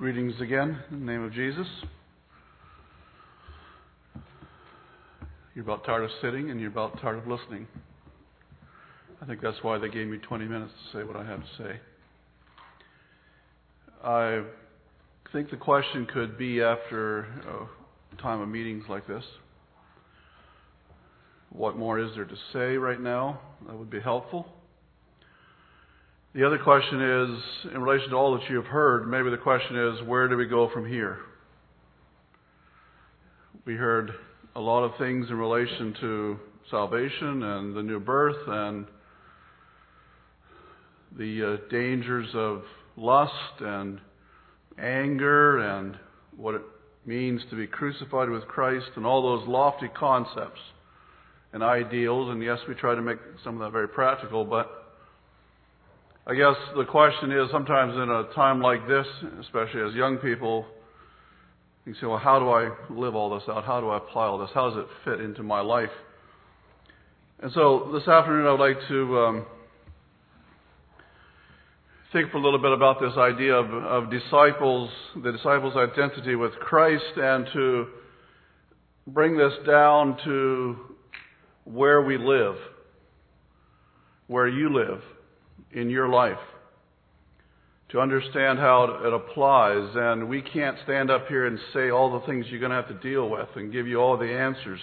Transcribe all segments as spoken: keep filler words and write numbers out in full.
Greetings again in the name of Jesus. You're about tired of sitting and you're about tired of listening. I think that's why they gave me twenty minutes to say what I have to say. I think the question could be after a time of meetings like this, what more is there to say right now that would be helpful? The other question is, in relation to all that you have heard, maybe the question is, where do we go from here? We heard a lot of things in relation to salvation and the new birth and the uh, dangers of lust and anger and what it means to be crucified with Christ and all those lofty concepts and ideals. And yes, we try to make some of that very practical, but I guess the question is, sometimes in a time like this, especially as young people, you say, well, how do I live all this out? How do I apply all this? How does it fit into my life? And so this afternoon I would like to um, think for a little bit about this idea of, of disciples, the disciples' identity with Christ, and to bring this down to where we live, where you live in your life, to understand how it applies. And we can't stand up here and say all the things you're going to have to deal with and give you all the answers.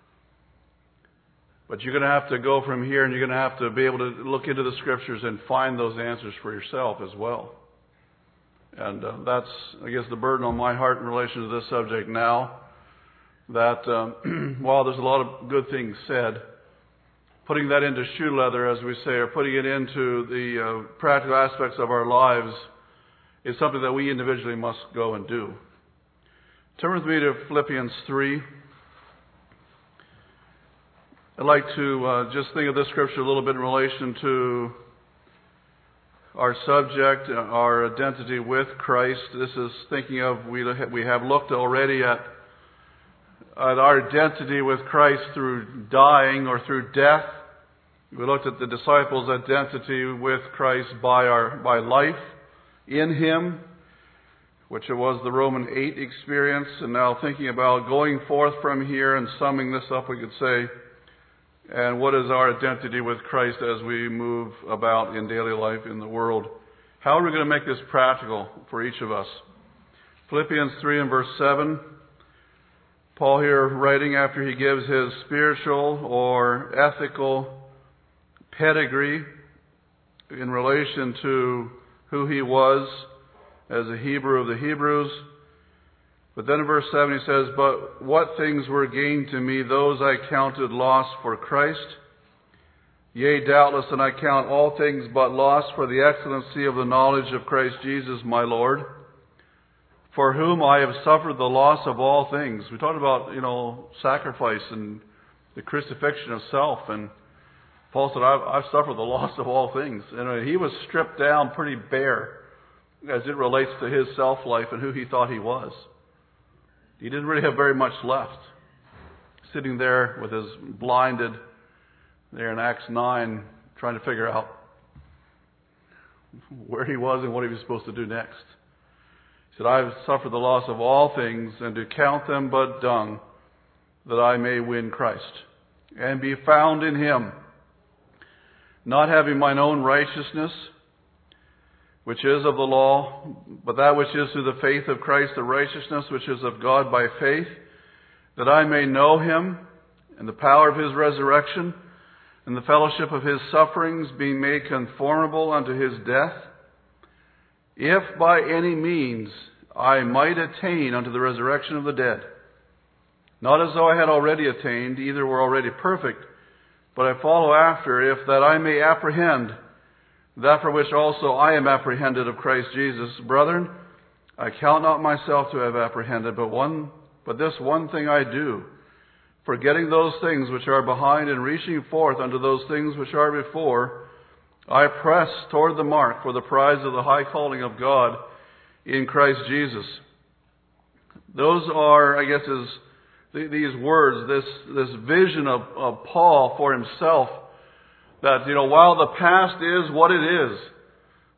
But you're going to have to go from here and you're going to have to be able to look into the Scriptures and find those answers for yourself as well. And uh, that's, I guess, the burden on my heart in relation to this subject now, that um, while there's a lot of good things said, putting that into shoe leather, as we say, or putting it into the uh, practical aspects of our lives is something that we individually must go and do. Turn with me to Philippians three. I'd like to uh, just think of this scripture a little bit in relation to our subject, our identity with Christ. This is thinking of, we we have looked already at, at our identity with Christ through dying or through death. We looked at the disciples' identity with Christ by our by life in Him, which it was the Roman eight experience. And now thinking about going forth from here and summing this up, we could say, and what is our identity with Christ as we move about in daily life in the world? How are we going to make this practical for each of us? Philippians three and verse seven. Paul here writing after he gives his spiritual or ethical pedigree in relation to who he was as a Hebrew of the Hebrews. But then in verse seven he says, "But what things were gained to me, those I counted loss for Christ. Yea, doubtless, and I count all things but loss for the excellency of the knowledge of Christ Jesus my Lord, for whom I have suffered the loss of all things." We talked about, you know, sacrifice and the crucifixion of self, and Paul said, I've, I've suffered the loss of all things. And he was stripped down pretty bare as it relates to his self-life and who he thought he was. He didn't really have very much left. Sitting there with his blinded, there in Acts nine, trying to figure out where he was and what he was supposed to do next. He said, "I've suffered the loss of all things, and to count them but dung, that I may win Christ, and be found in Him, not having mine own righteousness, which is of the law, but that which is through the faith of Christ, the righteousness which is of God by faith, that I may know Him, and the power of His resurrection, and the fellowship of His sufferings, being made conformable unto His death, if by any means I might attain unto the resurrection of the dead. Not as though I had already attained, either were already perfect, but I follow after, if that I may apprehend that for which also I am apprehended of Christ Jesus. Brethren, I count not myself to have apprehended, but one, but this one thing I do, forgetting those things which are behind and reaching forth unto those things which are before, I press toward the mark for the prize of the high calling of God in Christ Jesus." Those are, I guess, is these words, this this vision of, of Paul for himself, that, you know, while the past is what it is,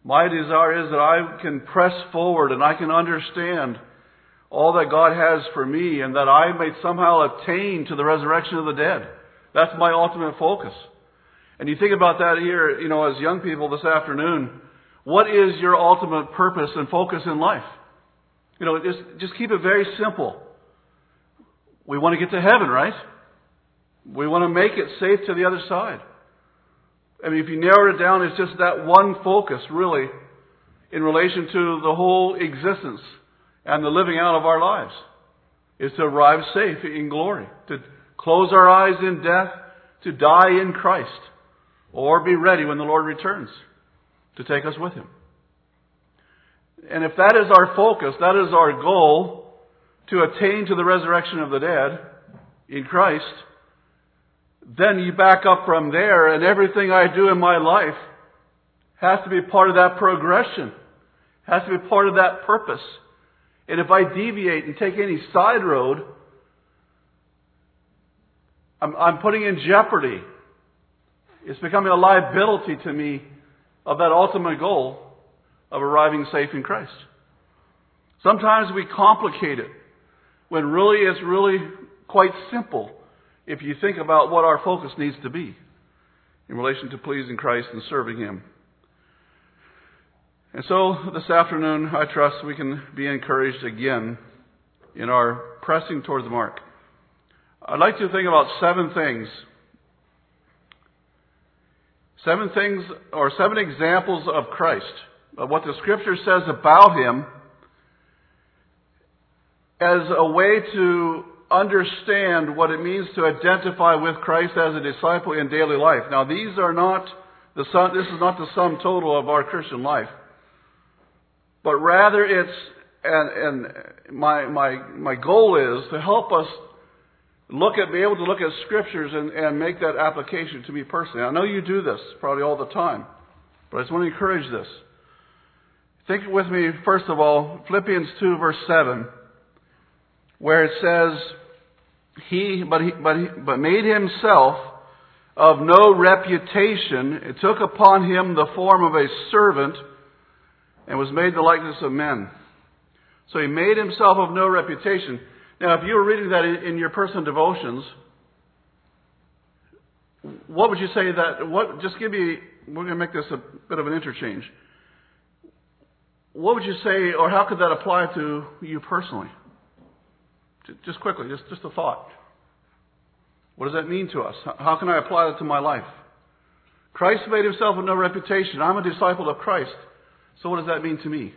My desire is that I can press forward and I can understand all that God has for me and that I may somehow attain to the resurrection of the dead. That's my ultimate focus. And you think about that here, you know, as young people this afternoon, what is your ultimate purpose and focus in life? You know, just, just keep it very simple. We want to get to heaven, right? We want to make it safe to the other side. I mean, if you narrow it down, it's just that one focus, really, in relation to the whole existence and the living out of our lives, is to arrive safe in glory, to close our eyes in death, to die in Christ, or be ready when the Lord returns to take us with Him. And if that is our focus, that is our goal, to attain to the resurrection of the dead in Christ, then you back up from there, and everything I do in my life has to be part of that progression, has to be part of that purpose. And if I deviate and take any side road, I'm, I'm putting in jeopardy. It's becoming a liability to me of that ultimate goal of arriving safe in Christ. Sometimes we complicate it when really it's really quite simple if you think about what our focus needs to be in relation to pleasing Christ and serving Him. And so this afternoon, I trust we can be encouraged again in our pressing towards the mark. I'd like to think about seven things. Seven things, or seven examples of Christ, of what the Scripture says about Him, as a way to understand what it means to identify with Christ as a disciple in daily life. Now, these are not the sum, this is not the sum total of our Christian life, but rather it's, and, and my my my goal is to help us look at, be able to look at Scriptures and, and make that application to me personally. I know you do this probably all the time, but I just want to encourage this. Think with me, first of all, Philippians two, verse seven, where it says, He, but he, but he, but made Himself of no reputation. It took upon Him the form of a servant and was made the likeness of men. So He made Himself of no reputation. Now, if you were reading that in, in your personal devotions, what would you say that, what, just give me, we're going to make this a bit of an interchange. What would you say, or how could that apply to you personally? Just quickly, just, just a thought. What does that mean to us? How can I apply that to my life? Christ made Himself of no reputation. I'm a disciple of Christ. So what does that mean to me?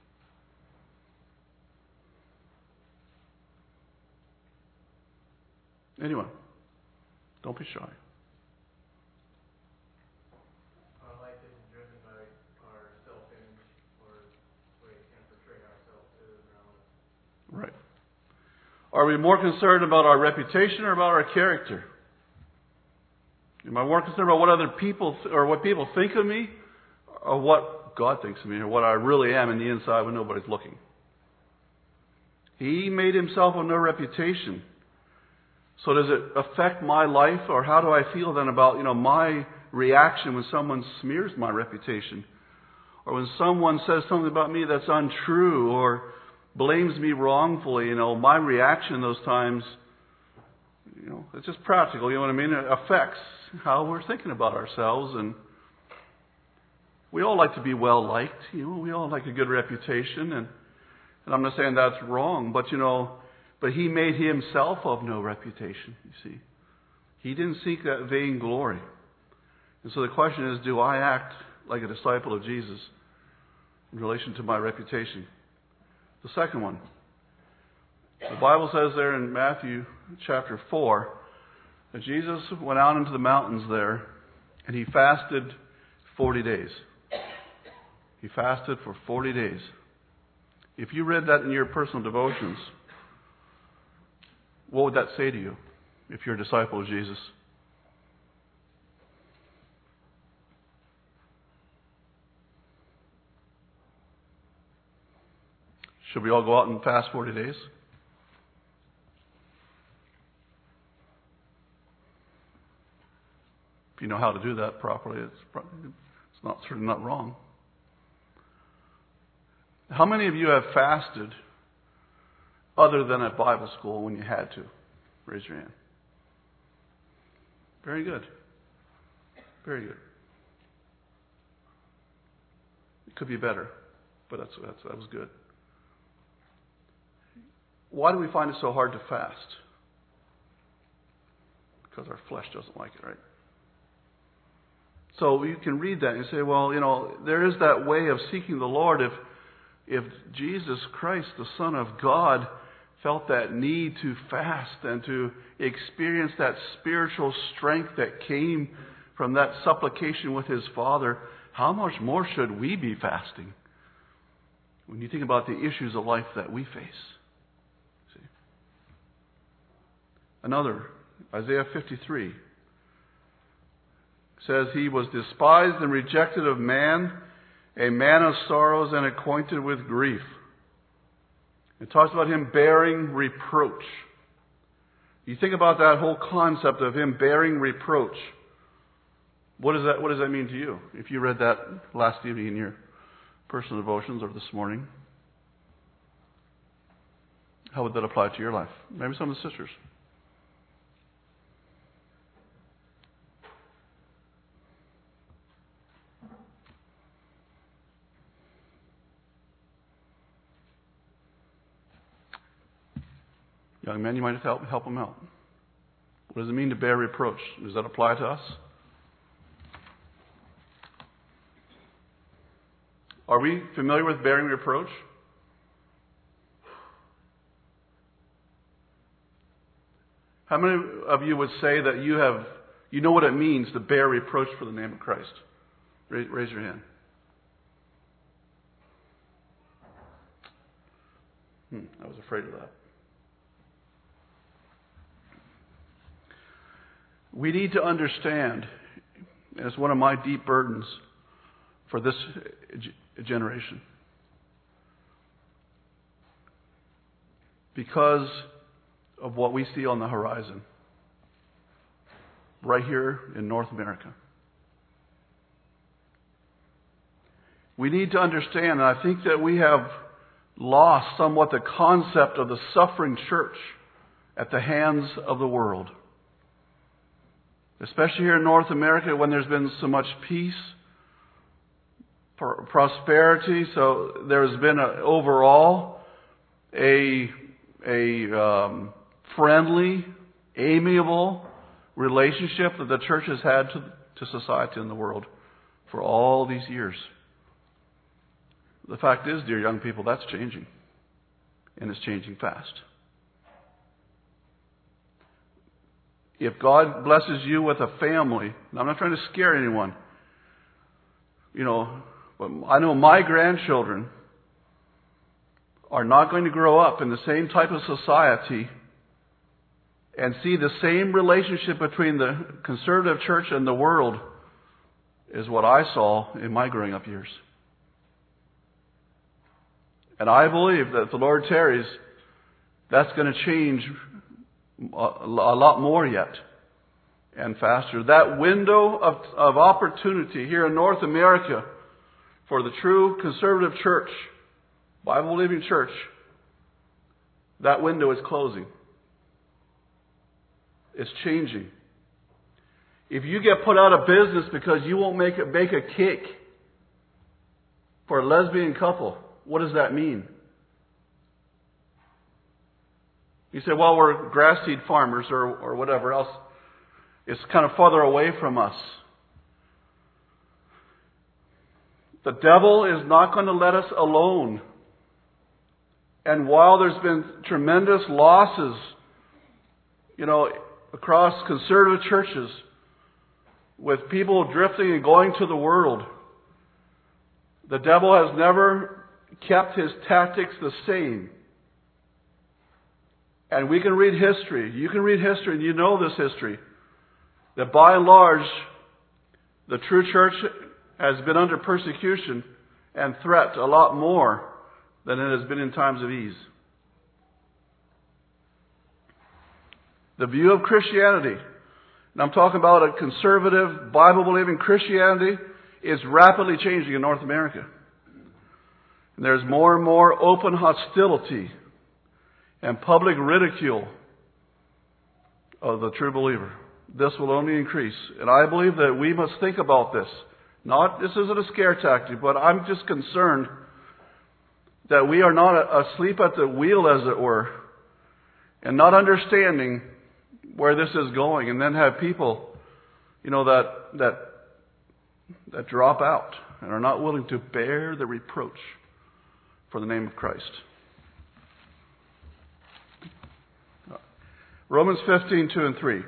Anyone? Don't be shy. Our life isn't driven by our self-image or the way we can portray ourselves to the ground. Right. Are we more concerned about our reputation or about our character? Am I more concerned about what other people th- or what people think of me, or what God thinks of me, or what I really am in the inside when nobody's looking? He made Himself of no reputation. So does it affect my life, or how do I feel then about, you know, my reaction when someone smears my reputation, or when someone says something about me that's untrue, or blames me wrongfully? You know, my reaction those times, you know, it's just practical, you know what I mean? It affects how we're thinking about ourselves, and we all like to be well liked, you know, we all like a good reputation, and, and I'm not saying that's wrong, but you know, but He made Himself of no reputation, you see. He didn't seek that vain glory. And so the question is, do I act like a disciple of Jesus in relation to my reputation? The second one. The Bible says there in Matthew chapter four that Jesus went out into the mountains there and He fasted forty days. He fasted for forty days. If you read that in your personal devotions, what would that say to you if you're a disciple of Jesus? Should we all go out and fast forty days? If you know how to do that properly, it's, probably, it's not certainly not wrong. How many of you have fasted other than at Bible school when you had to? Raise your hand. Very good. Very good. It could be better, but that's, that's that was good. Why do we find it so hard to fast? Because our flesh doesn't like it, right? So you can read that and say, well, you know, there is that way of seeking the Lord. If if Jesus Christ, the Son of God, felt that need to fast and to experience that spiritual strength that came from that supplication with His Father, how much more should we be fasting when you think about the issues of life that we face? See? Another, Isaiah fifty-three, says, He was despised and rejected of man, a man of sorrows and acquainted with grief. It talks about Him bearing reproach. You think about that whole concept of Him bearing reproach. What does that, what does that mean to you? If you read that last evening in your personal devotions or this morning, how would that apply to your life? Maybe some of the sisters. Young men, you might have to help, help them out. What does it mean to bear reproach? Does that apply to us? Are we familiar with bearing reproach? How many of you would say that you have, you know what it means to bear reproach for the name of Christ? Raise, raise your hand. Hmm, I was afraid of that. We need to understand, and it's one of my deep burdens for this generation, because of what we see on the horizon right here in North America. We need to understand, and I think that we have lost somewhat the concept of the suffering church at the hands of the world. Especially here in North America, when there's been so much peace, prosperity, so there's been a, overall a a um, friendly, amiable relationship that the church has had to, to society and the world for all these years. The fact is, dear young people, that's changing, and it's changing fast. If God blesses you with a family, and I'm not trying to scare anyone, you know, but I know my grandchildren are not going to grow up in the same type of society and see the same relationship between the conservative church and the world as what I saw in my growing up years. And I believe that if the Lord tarries, that's going to change a lot more yet and faster. That window of, of opportunity here in North America for the true conservative church, Bible-believing church, that window is closing. It's changing. If you get put out of business because you won't make a, bake a cake for a lesbian couple, what does that mean? You say, well, we're grass seed farmers or, or whatever else. It's kind of farther away from us. The devil is not going to let us alone. And while there's been tremendous losses, you know, across conservative churches, with people drifting and going to the world, the devil has never kept his tactics the same. And we can read history. You can read history, and you know this history. That by and large, the true church has been under persecution and threat a lot more than it has been in times of ease. The view of Christianity, and I'm talking about a conservative, Bible-believing Christianity, is rapidly changing in North America. And there's more and more open hostility and public ridicule of the true believer. This will only increase. And I believe that we must think about this. Not, this isn't a scare tactic, but I'm just concerned that we are not asleep at the wheel, as it were, and not understanding where this is going, and then have people, you know, that that that drop out and are not willing to bear the reproach for the name of Christ. Romans fifteen, two and three.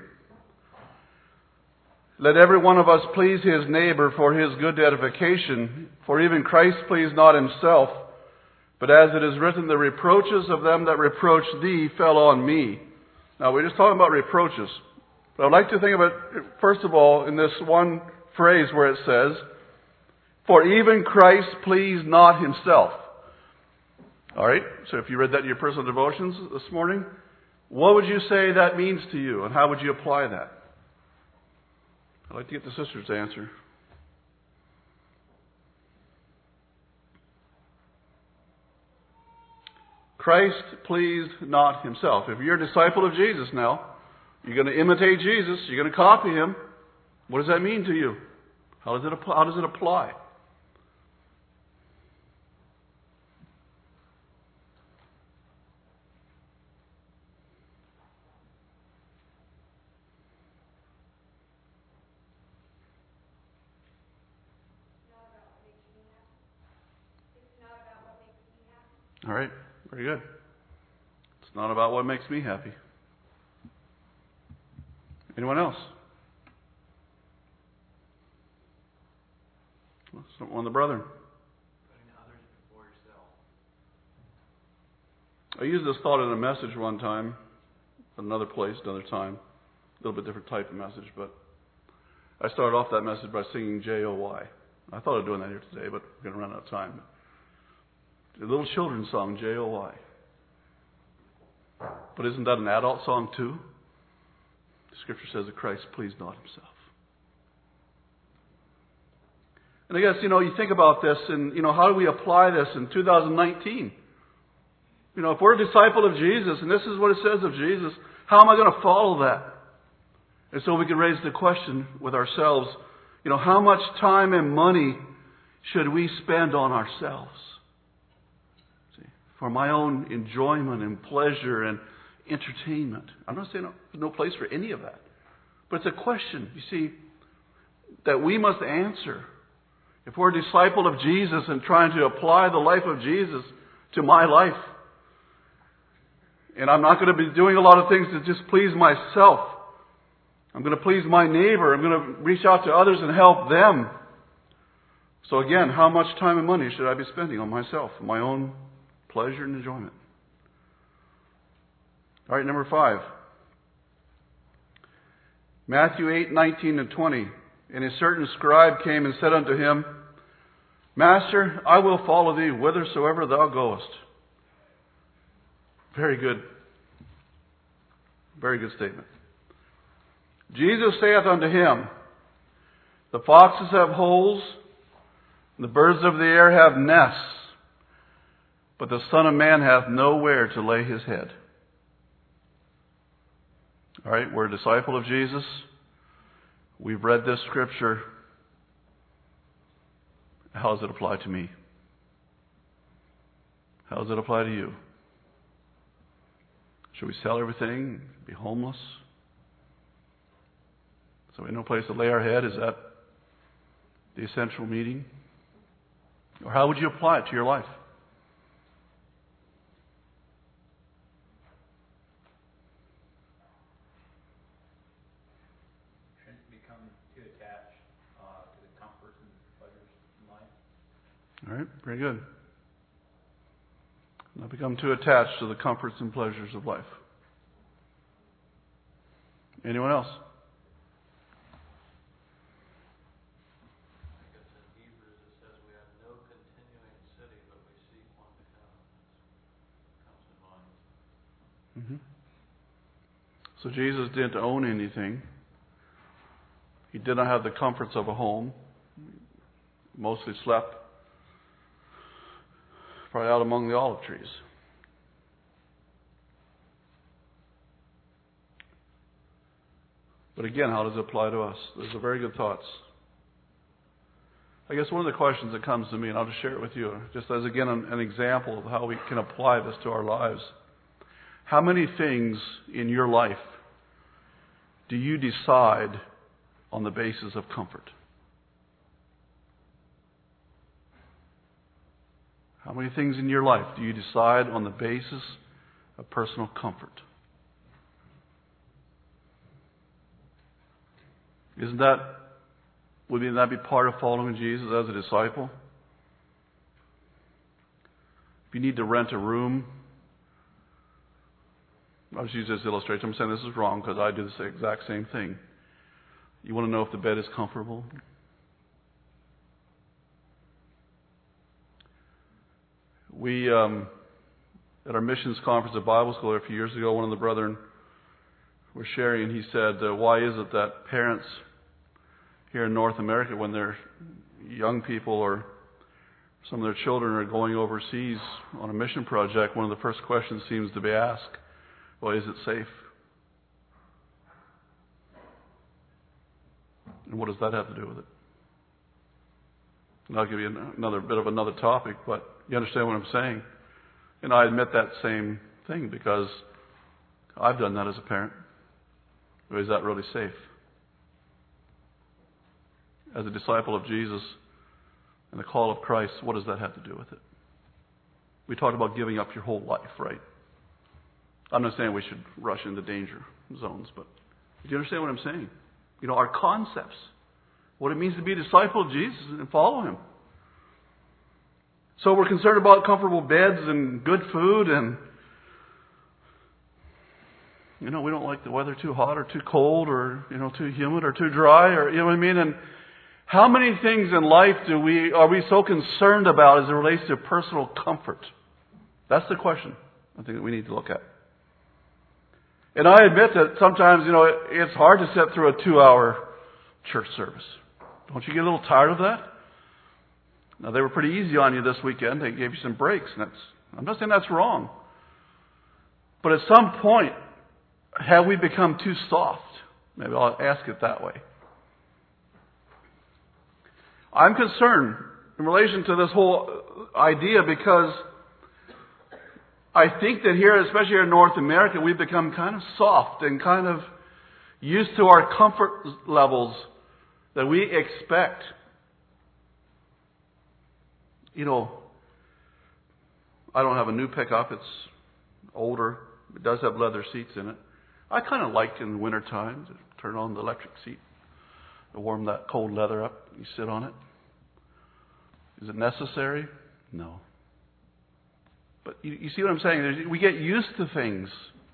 Let every one of us please his neighbor for his good edification, for even Christ pleased not himself, but as it is written, the reproaches of them that reproach thee fell on me. Now, we're just talking about reproaches. But I'd like to think of it, first of all, in this one phrase where it says, for even Christ pleased not himself. All right? So if you read that in your personal devotions this morning, what would you say that means to you, and how would you apply that? I'd like to get the sisters to answer. Christ pleased not himself. If you're a disciple of Jesus now, you're going to imitate Jesus, you're going to copy him. What does that mean to you? How does it, how does it apply? All right, very good. It's not about what makes me happy. Anyone else? One of the brethren. Putting others before yourself. I used this thought in a message one time, another place, another time. A little bit different type of message, but I started off that message by singing J O Y. I thought of doing that here today, but we're going to run out of time. The little children's song, J O Y. But isn't that an adult song too? The Scripture says that Christ pleased not himself. And I guess, you know, you think about this and, you know, how do we apply this in two thousand nineteen? You know, if we're a disciple of Jesus, and this is what it says of Jesus, how am I going to follow that? And so we can raise the question with ourselves, you know, how much time and money should we spend on ourselves? See, for my own enjoyment and pleasure and entertainment. I'm not saying no, there's no place for any of that. But it's a question, you see, that we must answer. If we're a disciple of Jesus and trying to apply the life of Jesus to my life, and I'm not going to be doing a lot of things to just please myself. I'm going to please my neighbor. I'm going to reach out to others and help them. So again, how much time and money should I be spending on myself, my own pleasure and enjoyment? All right, number five. Matthew eight, nineteen and twenty. And a certain scribe came and said unto him, Master, I will follow thee whithersoever thou goest. Very good. Very good statement. Jesus saith unto him, The foxes have holes, and the birds of the air have nests, but the Son of Man hath nowhere to lay his head. All right, we're a disciple of Jesus. We've read this scripture. How does it apply to me? How does it apply to you? Should we sell everything, be homeless? So we have no place to lay our head? Is that the essential meaning? Or how would you apply it to your life? Shouldn't become too attached uh, to the comforts and pleasures in life. All right, very good. Not become too attached to the comforts and pleasures of life. Anyone else? I guess in Hebrews it says we have no continuing city, but we seek one to come. Comes to mind. Mm-hmm. So Jesus didn't own anything. He did not have the comforts of a home. Mostly slept probably out among the olive trees. But again, how does it apply to us? Those are very good thoughts. I guess one of the questions that comes to me, and I'll just share it with you, just as again an, an example of how we can apply this to our lives. How many things in your life do you decide on the basis of comfort? How many things in your life do you decide on the basis of personal comfort? Isn't that, wouldn't that be part of following Jesus as a disciple? If you need to rent a room, I'll just use this illustration. I'm saying this is wrong because I do the exact same thing. You want to know if the bed is comfortable? We, um, at our missions conference at Bible school a few years ago, one of the brethren were sharing, and he said, uh, why is it that parents here in North America, when their young people or some of their children are going overseas on a mission project, one of the first questions seems to be asked, well, is it safe? And what does that have to do with it? And I'll give you another bit of another topic, but you understand what I'm saying? And I admit that same thing because I've done that as a parent. Or is that really safe? As a disciple of Jesus and the call of Christ, what does that have to do with it? We talked about giving up your whole life, right? I'm not saying we should rush into danger zones, but do you understand what I'm saying? You know, our concepts, what it means to be a disciple of Jesus and follow Him. So we're concerned about comfortable beds and good food, and you know, we don't like the weather too hot or too cold or, you know, too humid or too dry, or, you know what I mean? And how many things in life do we are we so concerned about as it relates to personal comfort? That's the question I think that we need to look at. And I admit that sometimes, you know, it's hard to sit through a two-hour church service. Don't you get a little tired of that? Now, they were pretty easy on you this weekend. They gave you some breaks. And that's, I'm not saying that's wrong. But at some point, have we become too soft? Maybe I'll ask it that way. I'm concerned in relation to this whole idea because I think that here, especially here in North America, we've become kind of soft and kind of used to our comfort levels that we expect. You know, I don't have a new pickup. It's older. It does have leather seats in it. I kind of like in the wintertime to turn on the electric seat to warm that cold leather up. You sit on it. Is it necessary? No. But you, you see what I'm saying? There's, we get used to things.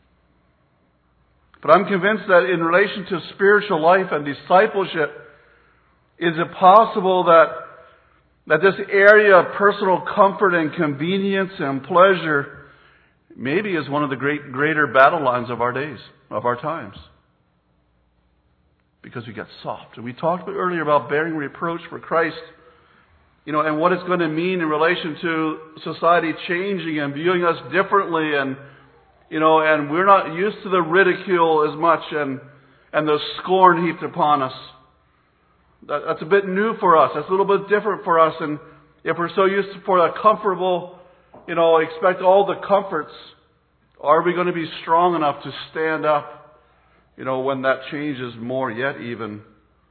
But I'm convinced that in relation to spiritual life and discipleship, is it possible that that this area of personal comfort and convenience and pleasure maybe is one of the great greater battle lines of our days, of our times? Because we get soft. And we talked earlier about bearing reproach for Christ, you know, and what it's going to mean in relation to society changing and viewing us differently, and you know, and we're not used to the ridicule as much and and the scorn heaped upon us. That, that's a bit new for us. That's a little bit different for us. And if we're so used to for a comfortable, you know, expect all the comforts, are we going to be strong enough to stand up, you know, when that changes more yet even?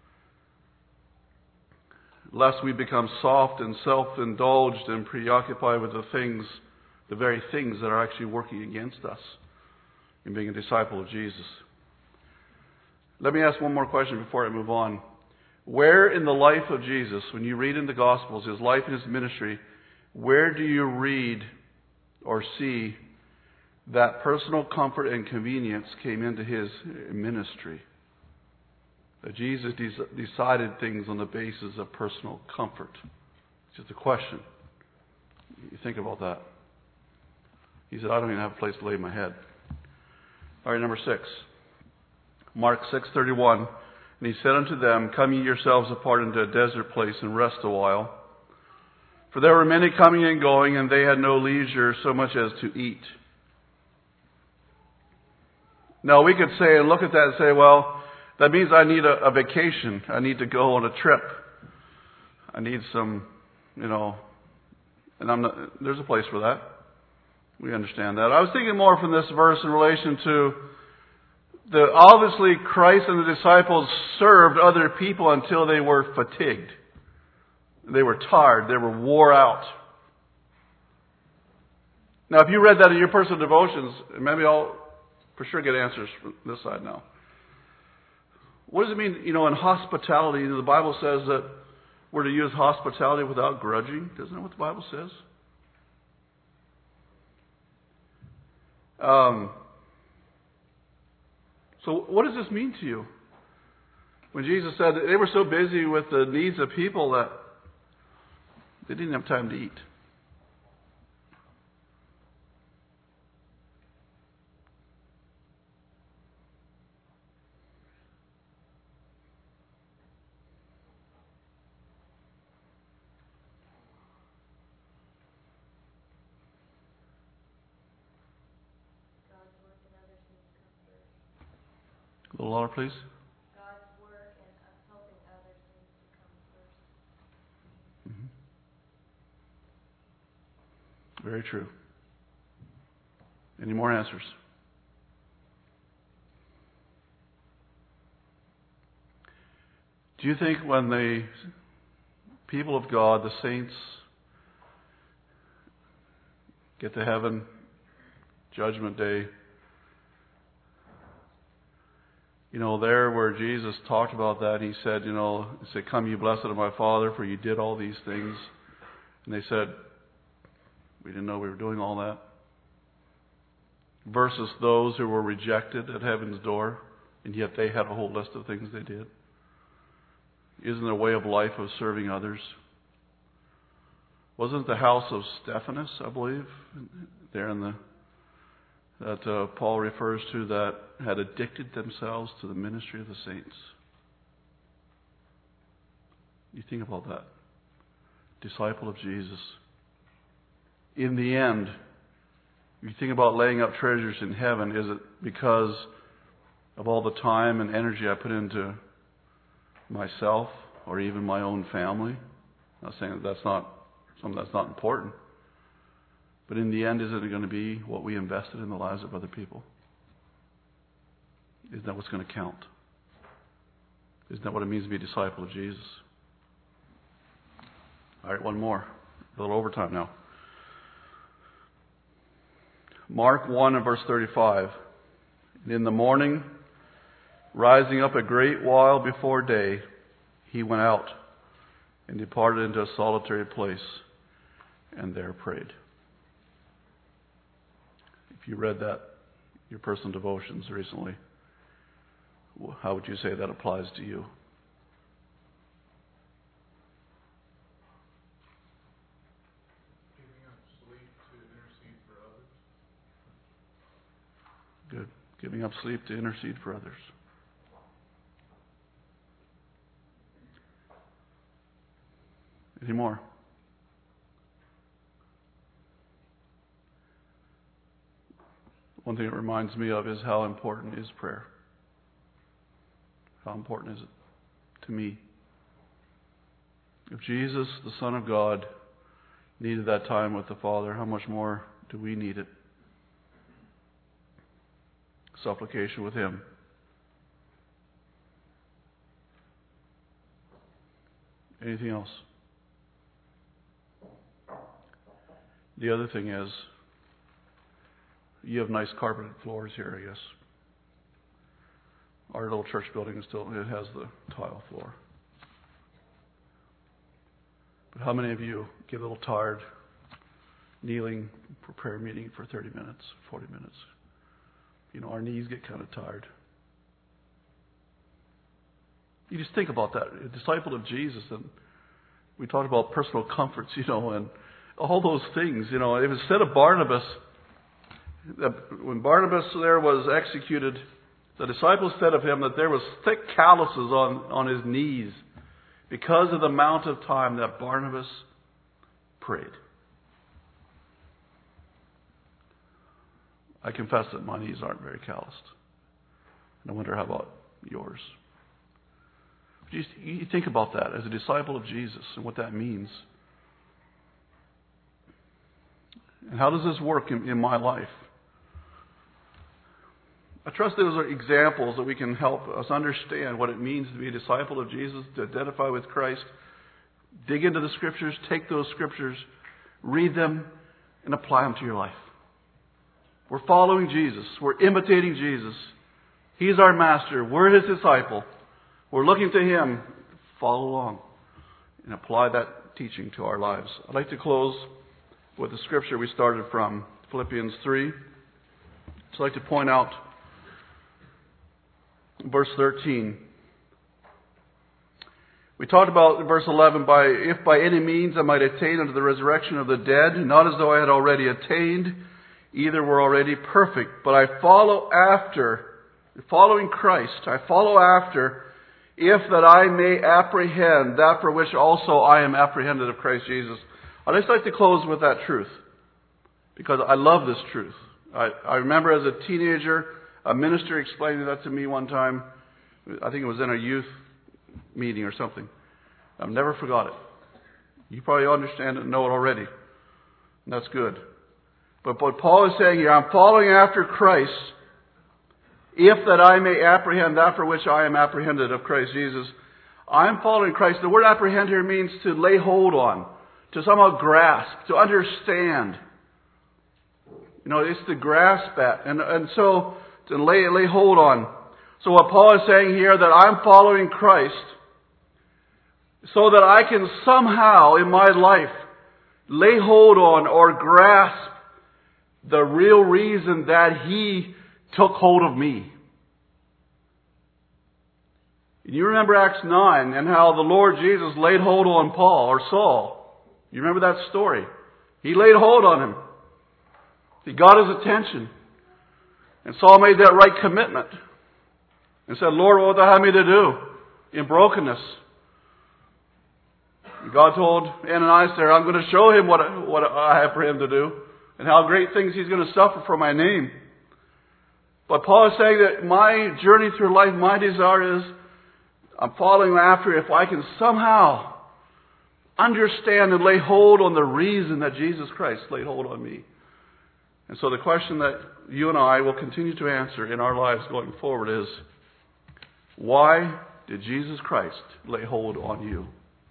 Lest we become soft and self-indulged and preoccupied with the things, the very things that are actually working against us in being a disciple of Jesus. Let me ask one more question before I move on. Where in the life of Jesus, when you read in the Gospels, His life and His ministry, where do you read or see that personal comfort and convenience came into His ministry? That Jesus de- decided things on the basis of personal comfort. It's just a question. You think about that. He said, I don't even have a place to lay my head. All right, number six. Mark six thirty-one. And He said unto them, Come ye yourselves apart into a desert place and rest a while. For there were many coming and going, and they had no leisure so much as to eat. Now we could say and look at that and say, well, that means I need a, a vacation. I need to go on a trip. I need some, you know, and I'm not, there's a place for that. We understand that. I was thinking more from this verse in relation to the, obviously Christ and the disciples served other people until they were fatigued. They were tired. They were wore out. Now, if you read that in your personal devotions, maybe I'll for sure get answers from this side now. What does it mean, you know, in hospitality? The Bible says that we're to use hospitality without grudging. Isn't that what the Bible says? Um, so what does this mean to you? When Jesus said that they were so busy with the needs of people that they didn't have time to eat. A little louder, please. God's work and us helping others needs to come first. Mm-hmm. Very true. Any more answers? Do you think when the people of God, the saints, get to heaven, Judgment Day, you know, there where Jesus talked about that, he said, you know, he said, "Come, you blessed of my Father, for you did all these things." And they said, "We didn't know we were doing all that." Versus those who were rejected at heaven's door, and yet they had a whole list of things they did. Isn't there a way of life of serving others? Wasn't the house of Stephanus, I believe, there in the that uh, Paul refers to, that had addicted themselves to the ministry of the saints? You think about that. Disciple of Jesus. In the end, you think about laying up treasures in heaven, is it because of all the time and energy I put into myself or even my own family? I'm not saying that that's not something that's not important. But in the end, isn't it going to be what we invested in the lives of other people? Isn't that what's going to count? Isn't that what it means to be a disciple of Jesus? All right, one more. A little overtime now. Mark one and verse thirty-five. And in the morning, rising up a great while before day, he went out and departed into a solitary place and there prayed. If you read that, your personal devotions recently, how would you say that applies to you? Giving up sleep to intercede for others. Good. Giving up sleep to intercede for others. Any more? One thing it reminds me of is how important is prayer. How important is it to me? If Jesus, the Son of God, needed that time with the Father, how much more do we need it? Supplication with Him. Anything else? The other thing is, you have nice carpeted floors here, I guess. Our little church building is still, it has the tile floor. But how many of you get a little tired kneeling for prayer meeting for thirty minutes, forty minutes? You know, our knees get kind of tired. You just think about that. A disciple of Jesus, and we talked about personal comforts, you know, and all those things. You know, it was said of Barnabas, that when Barnabas there was executed, the disciples said of him that there was thick calluses on, on his knees because of the amount of time that Barnabas prayed. I confess that my knees aren't very calloused. And I wonder how about yours. You, you think about that as a disciple of Jesus and what that means. And how does this work in, in my life? I trust those are examples that we can help us understand what it means to be a disciple of Jesus, to identify with Christ. Dig into the Scriptures, take those Scriptures, read them, and apply them to your life. We're following Jesus. We're imitating Jesus. He's our master. We're His disciple. We're looking to Him. Follow along and apply that teaching to our lives. I'd like to close with the scripture we started from, Philippians three. I'd like to point out verse thirteen. We talked about verse eleven, by if by any means I might attain unto the resurrection of the dead, not as though I had already attained, either were already perfect, but I follow after, following Christ, I follow after, if that I may apprehend that for which also I am apprehended of Christ Jesus. I'd just like to close with that truth, because I love this truth. I, I remember as a teenager, a minister explaining that to me one time. I think it was in a youth meeting or something. I've never forgot it. You probably understand it and know it already. And that's good. But what Paul is saying here, I'm following after Christ, if that I may apprehend that for which I am apprehended of Christ Jesus. I'm following Christ. The word apprehend here means to lay hold on, to somehow grasp, to understand. You know, it's to grasp at. And, and so, to lay, lay hold on. So what Paul is saying here, that I'm following Christ so that I can somehow in my life lay hold on or grasp the real reason that He took hold of me. And you remember Acts nine and how the Lord Jesus laid hold on Paul or Saul. You remember that story? He laid hold on him. He got his attention. And Saul made that right commitment. And said, Lord, what would thou have me to do in brokenness? And God told Ananias there, I'm going to show him what, what I have for him to do. And how great things he's going to suffer for my name. But Paul is saying that my journey through life, my desire is, I'm following after if I can somehow understand and lay hold on the reason that Jesus Christ laid hold on me. And so the question that you and I will continue to answer in our lives going forward is, why did Jesus Christ lay hold on you?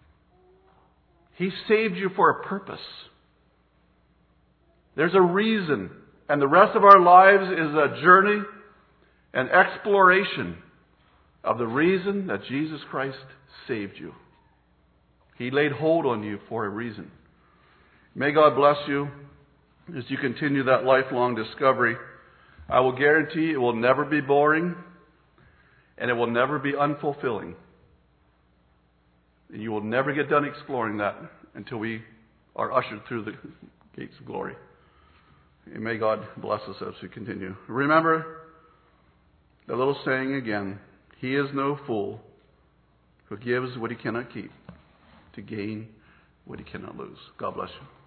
He saved you for a purpose. There's a reason. And the rest of our lives is a journey, an exploration of the reason that Jesus Christ saved you. He laid hold on you for a reason. May God bless you as you continue that lifelong discovery. I will guarantee it will never be boring and it will never be unfulfilling. And you will never get done exploring that until we are ushered through the gates of glory. And may God bless us as we continue. Remember the little saying again, He is no fool who gives what he cannot keep to gain what he cannot lose. God bless you.